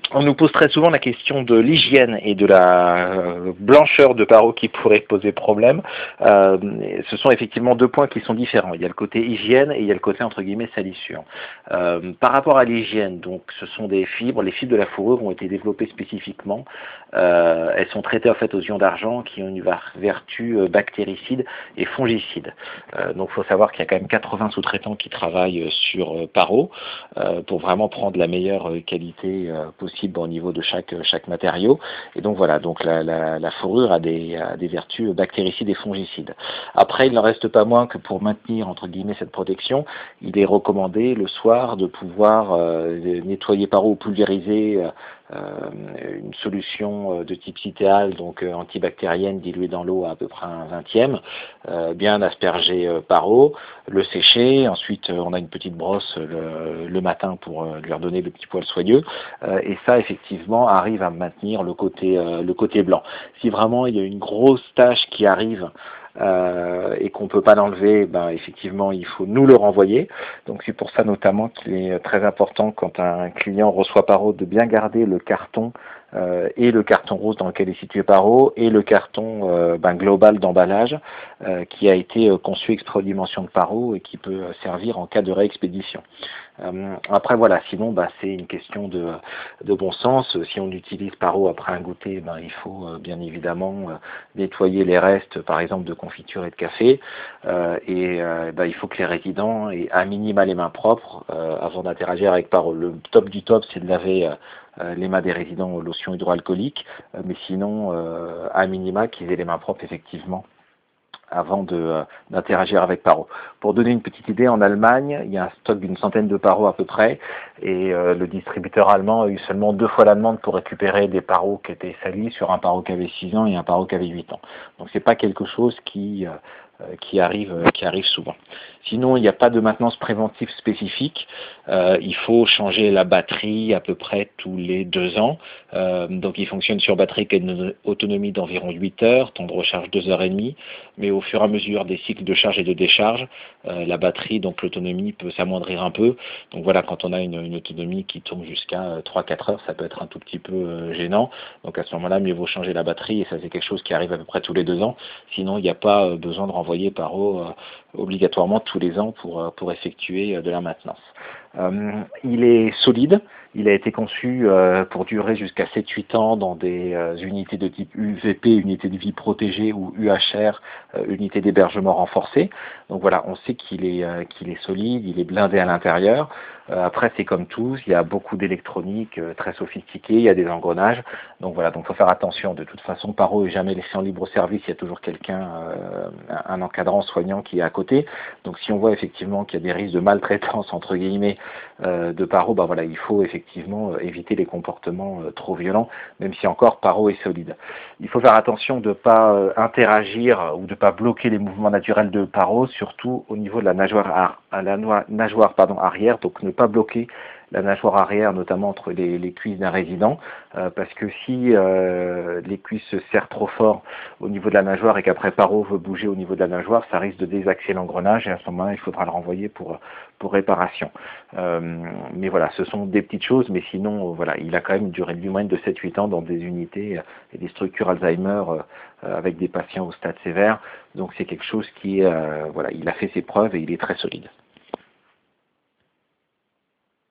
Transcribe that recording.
On nous pose très souvent la question de l'hygiène et de la blancheur de paro qui pourrait poser problème. Ce sont effectivement deux points qui sont différents. Il y a le côté hygiène et il y a le côté entre guillemets salissure. Par rapport à l'hygiène, donc ce sont des fibres. Les fibres de la fourrure ont été développées spécifiquement. Elles sont traitées en fait aux ions d'argent qui ont une vertu bactéricide et fongicide. Donc il faut savoir qu'il y a quand même 80 sous-traitants qui travaillent sur paro pour vraiment prendre la meilleure qualité possible au niveau de chaque matériau. Et donc voilà, donc la fourrure a des vertus bactéricides et fongicides. Après, il n'en reste pas moins que pour maintenir entre guillemets cette protection, il est recommandé le soir de pouvoir nettoyer paro ou pulvériser une solution de type citéal, donc antibactérienne diluée dans l'eau à peu près un vingtième, bien asperger paro, le sécher, ensuite on a une petite brosse le matin pour lui redonner le petit poil soyeux, et ça effectivement arrive à maintenir le côté blanc. Si vraiment il y a une grosse tache qui arrive et qu'on ne peut pas l'enlever, ben, effectivement, il faut nous le renvoyer. Donc c'est pour ça notamment qu'il est très important quand un client reçoit paro de bien garder le carton et le carton rose dans lequel est situé paro et le carton global d'emballage qui a été conçu exprès aux dimensions de paro et qui peut servir en cas de réexpédition. Après voilà, sinon c'est une question de bon sens. Si on utilise paro après un goûter, il faut bien évidemment nettoyer les restes par exemple de confiture et de café il faut que les résidents aient à minima les mains propres avant d'interagir avec paro. Le top du top c'est de laver les mains des résidents aux lotions hydroalcooliques, mais sinon à minima qu'ils aient les mains propres effectivement avant d'interagir avec paro. Pour donner une petite idée, en Allemagne, il y a un stock d'une centaine de paro à peu près, et le distributeur allemand a eu seulement 2 fois la demande pour récupérer des paros qui étaient salis sur un paro qui avait 6 ans et un paro qui avait 8 ans. Donc c'est pas quelque chose qui arrive souvent. Sinon, il n'y a pas de maintenance préventive spécifique. Il faut changer la batterie à peu près tous les 2 ans. Donc il fonctionne sur batterie qui a une autonomie d'environ 8 heures, temps de recharge 2h30, mais au fur et à mesure des cycles de charge et de décharge, la batterie, donc l'autonomie peut s'amoindrir un peu. Donc voilà, quand on a une autonomie qui tombe jusqu'à 3-4 heures, ça peut être un tout petit peu gênant. Donc à ce moment-là, mieux vaut changer la batterie, et ça c'est quelque chose qui arrive à peu près tous les 2 ans. Sinon, il n'y a pas besoin de renvoyer paro obligatoirement tous les ans pour effectuer de la maintenance. Il est solide, il a été conçu pour durer jusqu'à 7-8 ans dans des unités de type UVP, unité de vie protégée, ou UHR, unité d'hébergement renforcée. Donc voilà, on sait qu'il est solide, il est blindé à l'intérieur. Après, c'est comme tous, il y a beaucoup d'électronique très sophistiquée, il y a des engrenages. Donc voilà, donc faut faire attention. De toute façon, paro est jamais laissé en libre service, il y a toujours quelqu'un, un encadrant soignant qui est à côté. Donc si on voit effectivement qu'il y a des risques de maltraitance entre guillemets de paro, il faut effectivement éviter les comportements trop violents, même si encore paro est solide. Il faut faire attention de ne pas interagir ou de ne pas bloquer les mouvements naturels de paro, surtout au niveau de la nageoire arrière, donc ne pas bloquer la nageoire arrière, notamment entre les cuisses d'un résident, parce que si les cuisses se serrent trop fort au niveau de la nageoire et qu'après paro veut bouger au niveau de la nageoire, ça risque de désaxer l'engrenage, et à ce moment-là, il faudra le renvoyer pour réparation. Mais voilà, ce sont des petites choses, mais sinon, il a quand même une durée de vie moyenne de 7-8 ans dans des unités et des structures Alzheimer avec des patients au stade sévère. Donc c'est quelque chose qui est, il a fait ses preuves et il est très solide.